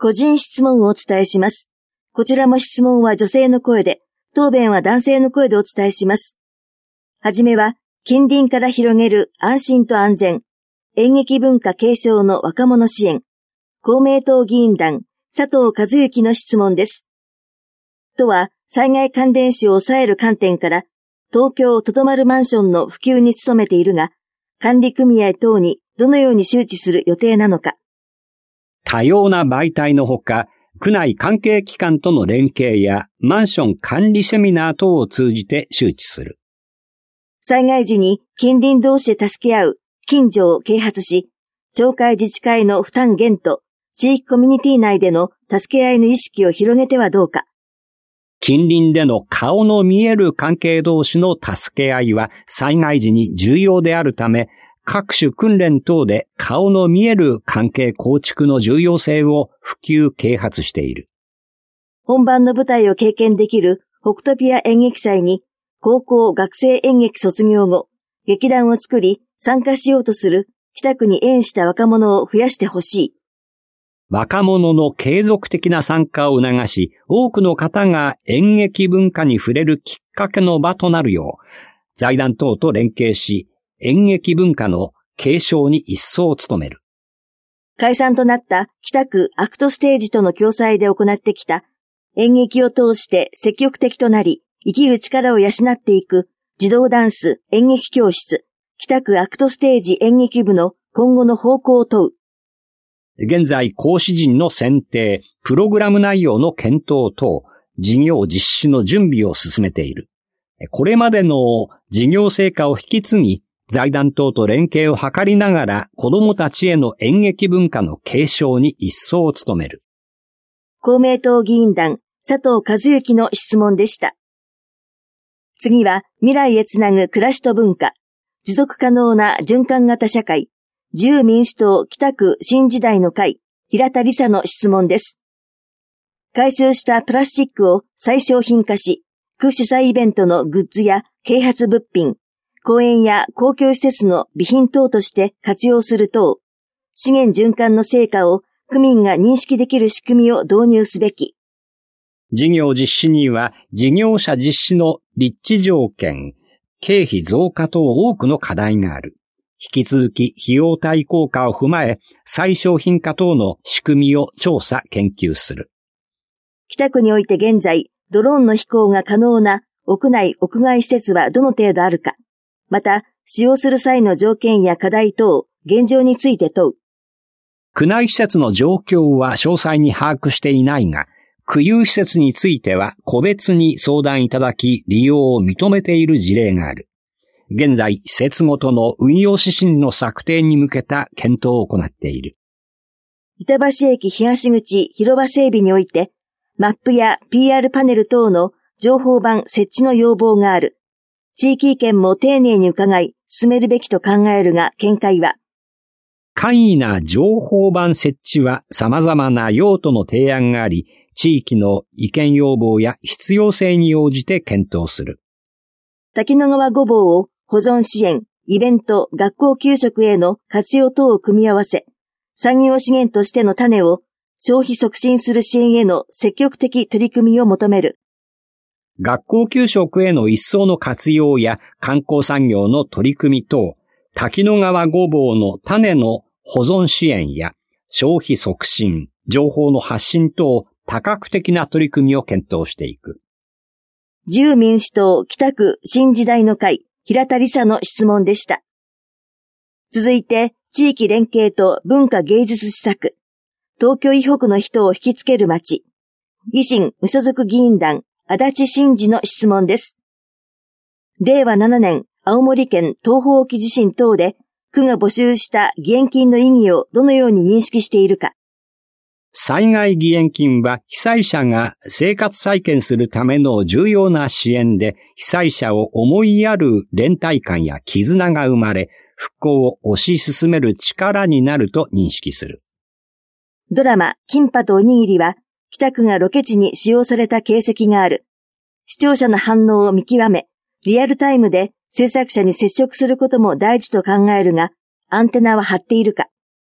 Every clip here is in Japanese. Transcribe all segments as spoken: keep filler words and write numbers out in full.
個人質問をお伝えします。こちらも質問は女性の声で、答弁は男性の声でお伝えします。はじめは、近隣から広げる安心と安全、演劇文化継承の若者支援、公明党議員団、佐藤和幸の質問です。都は災害関連死を抑える観点から、東京とどまるマンションの普及に努めているが、管理組合等にどのように周知する予定なのか。 多様な媒体のほか、区内関係機関との連携やマンション管理セミナー等を通じて周知する。 災害時に近隣同士で助け合う近所を啓発し、町会自治会の負担減と地域コミュニティ内での助け合いの意識を広げてはどうか。 近隣での顔の見える関係同士の助け合いは災害時に重要であるため、各種訓練等で顔の見える関係構築の重要性を普及啓発している。 本番の舞台を経験できる北トピア演劇祭に高校学生演劇卒業後、劇団を作り参加しようとする北区に縁した若者を増やしてほしい。 若者の継続的な参加を促し、多くの方が演劇文化に触れるきっかけの場となるよう、財団等と連携し、演劇文化の継承に一層努める。 解散となった北区アクトステージとの共催で行ってきた演劇を通して積極的となり、生きる力を養っていく児童ダンス演劇教室、北区アクトステージ演劇部の今後の方向を問う。 現在、講師陣の選定、プログラム内容の検討等、事業実施の準備を進めている。これまでの事業成果を引き継ぎ、財団等と連携を図りながら、子どもたちへの演劇文化の継承に一層努める。 公明党議員団、佐藤和幸の質問でした。次は、未来へつなぐ暮らしと文化、持続可能な循環型社会、自由民主党北区新時代の会、平田理沙の質問です。回収したプラスチックを再商品化し、区主催イベントのグッズや啓発物品、公園や公共施設の備品等として活用する等、資源循環の成果を区民が認識できる仕組みを導入すべき。 事業実施には事業者実施の立地条件、経費増加等多くの課題がある。引き続き費用対効果を踏まえ、再商品化等の仕組みを調査研究する。 北区において現在、ドローンの飛行が可能な屋内屋外施設はどの程度あるか、また使用する際の条件や課題等、現状について問う。 区内施設の状況は詳細に把握していないが、区有施設については個別に相談いただき利用を認めている事例がある。現在、施設ごとの運用指針の策定に向けた検討を行っている。 板橋駅東口広場整備において、マップや ピーアール パネル等の情報板設置の要望がある。地域意見も丁寧に伺い、進めるべきと考えるが、見解は。 簡易な情報板設置は様々な用途の提案があり、地域の意見要望や必要性に応じて検討する。 滝野川ごぼうを保存支援、イベント、学校給食への活用等を組み合わせ、産業資源としての種を消費促進する支援への積極的取り組みを求める。 学校給食への一層の活用や観光産業の取り組み等、滝野川ごぼうの種の保存支援や消費促進、情報の発信等多角的な取り組みを検討していく。 自由民主党北区新時代の会、平田理沙の質問でした。続いて、地域連携と文化芸術施策、東京以北の人を引きつける街、維新無所属議員団、足立真二の質問です。れいわななねん、青森県東方沖地震等で、区が募集した義援金の意義をどのように認識しているか。 災害義援金は被災者が生活再建するための重要な支援で、被災者を思いやる連帯感や絆が生まれ、復興を推し進める力になると認識する。 ドラマ、キンパとおにぎりは、北区がロケ地に使用された形跡がある。視聴者の反応を見極め、リアルタイムで制作者に接触することも大事と考えるが、アンテナは張っているか。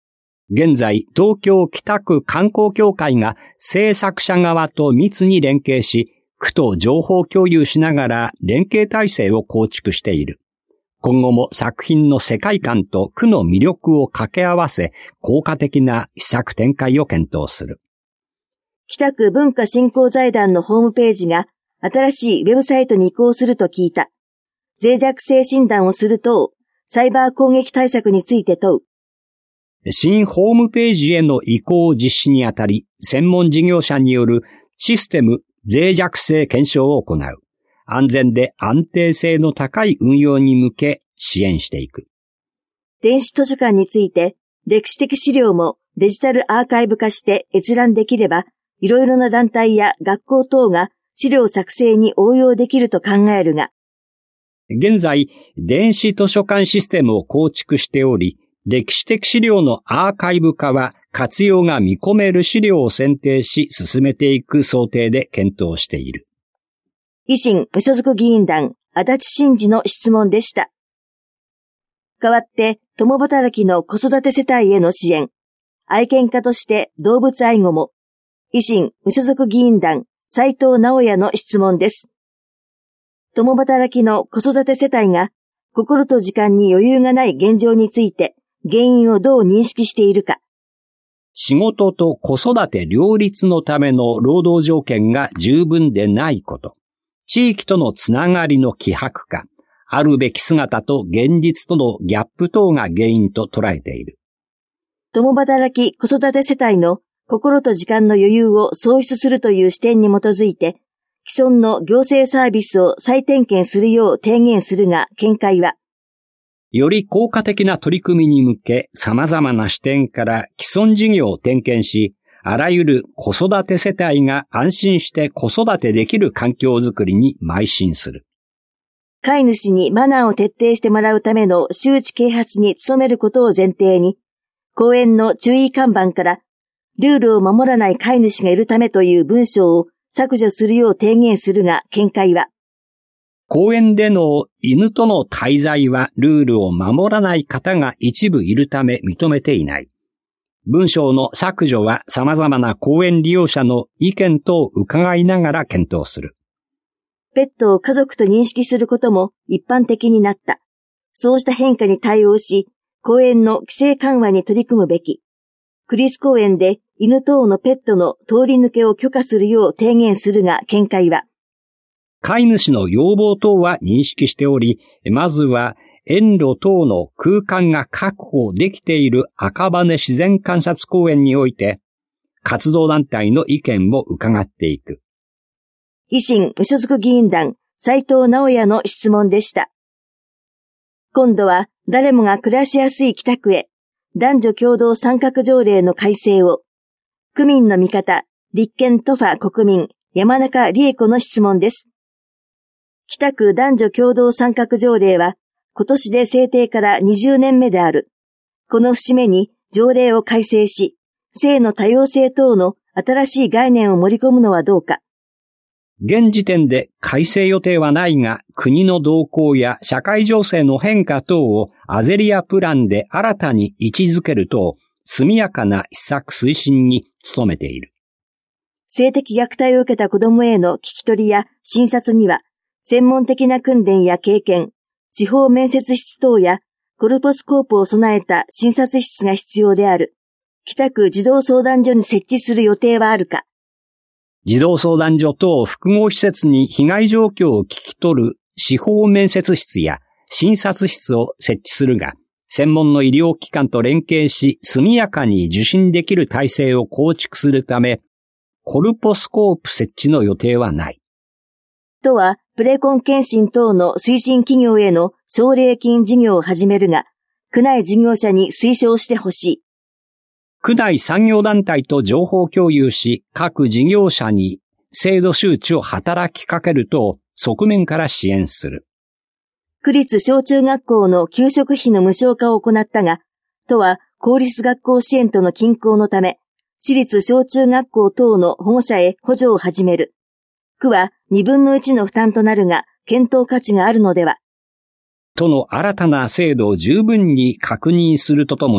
現在、東京北区観光協会が制作者側と密に連携し、区と情報共有しながら連携体制を構築している。今後も作品の世界観と区の魅力を掛け合わせ、効果的な施策展開を検討する。 北区文化振興財団のホームページが新しいウェブサイトに移行すると聞いた。脆弱性診断をすると、サイバー攻撃対策について問う。 新ホームページへの移行実施にあたり、専門事業者によるシステム脆弱性検証を行う。安全で安定性の高い運用に向け支援していく。 電子図書館について、歴史的資料もデジタルアーカイブ化して閲覧できれば、いろいろな団体や学校等が資料作成に応用できると考えるが、 現在、電子図書館システムを構築しており、歴史的資料のアーカイブ化は活用が見込める資料を選定し進めていく想定で検討している。 維新無所属議員団足立真二の質問でした。代わって共働きの子育て世帯への支援、愛犬家として動物愛護も、維新無所属議員団斉藤直也の質問です。共働きの子育て世帯が心と時間に余裕がない現状について原因をどう認識しているか。 仕事と子育て両立のための労働条件が十分でないこと。地域とのつながりの希薄化、あるべき姿と現実とのギャップ等が原因と捉えている。 共働き子育て世帯の心と時間の余裕を創出するという視点に基づいて、既存の行政サービスを再点検するよう提言するが、見解は、 より効果的な取り組みに向け、様々な視点から既存事業を点検し、あらゆる子育て世帯が安心して子育てできる環境づくりに邁進する。 飼い主にマナーを徹底してもらうための周知啓発に努めることを前提に、公園の注意看板からルールを守らない飼い主がいるためという文章を削除するよう提言するが、見解は、 公園での犬との滞在はルールを守らない方が一部いるため認めていない。文章の削除は様々な公園利用者の意見等を伺いながら検討する。 ペットを家族と認識することも一般的になった。そうした変化に対応し、公園の規制緩和に取り組むべき。区立公園で犬等のペットの通り抜けを許可するよう提言するが、見解は、 飼い主の要望等は認識しており、まずは園路等の空間が確保できている赤羽自然観察公園において、活動団体の意見を伺っていく。 維新無所属議員団斉藤直也の質問でした。今度は誰もが暮らしやすい北区へ、男女共同参画条例の改正を、区民の味方、立憲都ファ国民、山中理恵子の質問です。北区男女共同参画条例は、今年で制定からにじゅうねんめである。この節目に条例を改正し、性の多様性等の新しい概念を盛り込むのはどうか。 現時点で改正予定はないが、国の動向や社会情勢の変化等をアゼリアプランで新たに位置づけると、速やかな施策推進に努めている。 性的虐待を受けた子どもへの聞き取りや診察には、専門的な訓練や経験、地方面接室等やコルポスコープを備えた診察室が必要である。北区児童相談所に設置する予定はあるか。 児童相談所等複合施設に被害状況を聞き取る司法面接室や診察室を設置するが、専門の医療機関と連携し速やかに受診できる体制を構築するため、コルポスコープ設置の予定はない。 都はプレコン検診等の推進企業への奨励金事業を始めるが、区内事業者に推奨してほしい。 区内産業団体と情報共有し、各事業者に制度周知を働きかけると側面から支援する。 区立小中学校の給食費の無償化を行ったが、都は公立学校支援との均衡のため、私立小中学校等の保護者へ補助を始める。区は二分の一の負担となるが、検討価値があるのでは。 都の新たな制度を十分に確認するとともに、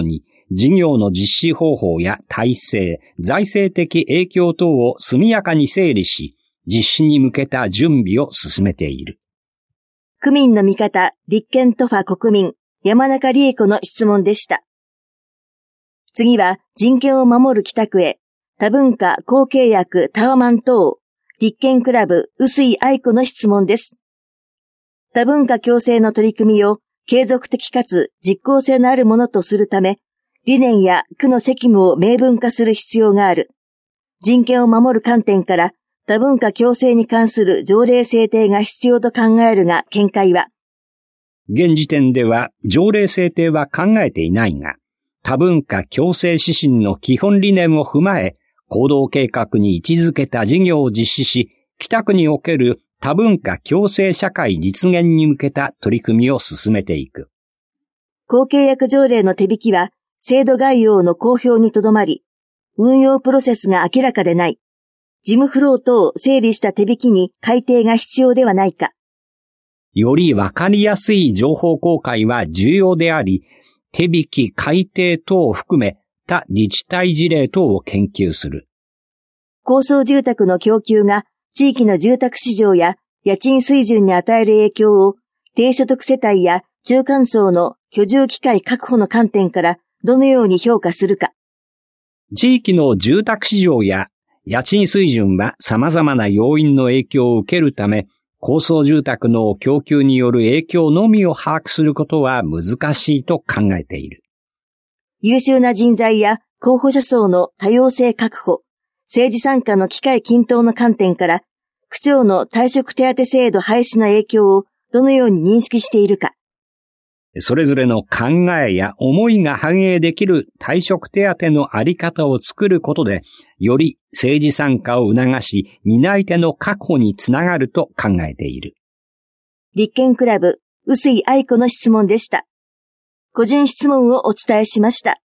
事業の実施方法や体制、財政的影響等を速やかに整理し、実施に向けた準備を進めている。 区民の味方、立憲都ファ国民、山中理恵子の質問でした。次は、人権を守る北区へ、多文化公契約タワマン等、立憲クラブ、臼井愛子の質問です。多文化共生の取り組みを継続的かつ実効性のあるものとするため、理念や区の責務を明文化する必要がある。人権を守る観点から多文化共生に関する条例制定が必要と考えるが、見解は。 現時点では条例制定は考えていないが、多文化共生指針の基本理念を踏まえ、行動計画に位置づけた事業を実施し、北区における多文化共生社会実現に向けた取り組みを進めていく。 公契約条例の手引きは、制度概要の公表にとどまり、運用プロセスが明らかでない。事務フロー等を整理した手引きに改定が必要ではないか。 よりわかりやすい情報公開は重要であり、手引き改定等を含め他自治体事例等を研究する。 高層住宅の供給が地域の住宅市場や家賃水準に与える影響を低所得世帯や中間層の居住機会確保の観点からどのように評価するか。 地域の住宅市場や家賃水準は様々な要因の影響を受けるため、高層住宅の供給による影響のみを把握することは難しいと考えている。 優秀な人材や候補者層の多様性確保、政治参加の機会均等の観点から、区長の退職手当制度廃止の影響をどのように認識しているか。 それぞれの考えや思いが反映できる退職手当のあり方を作ることで、より政治参加を促し、担い手の確保につながると考えている。 立憲クラブ、臼井愛子の質問でした。個人質問をお伝えしました。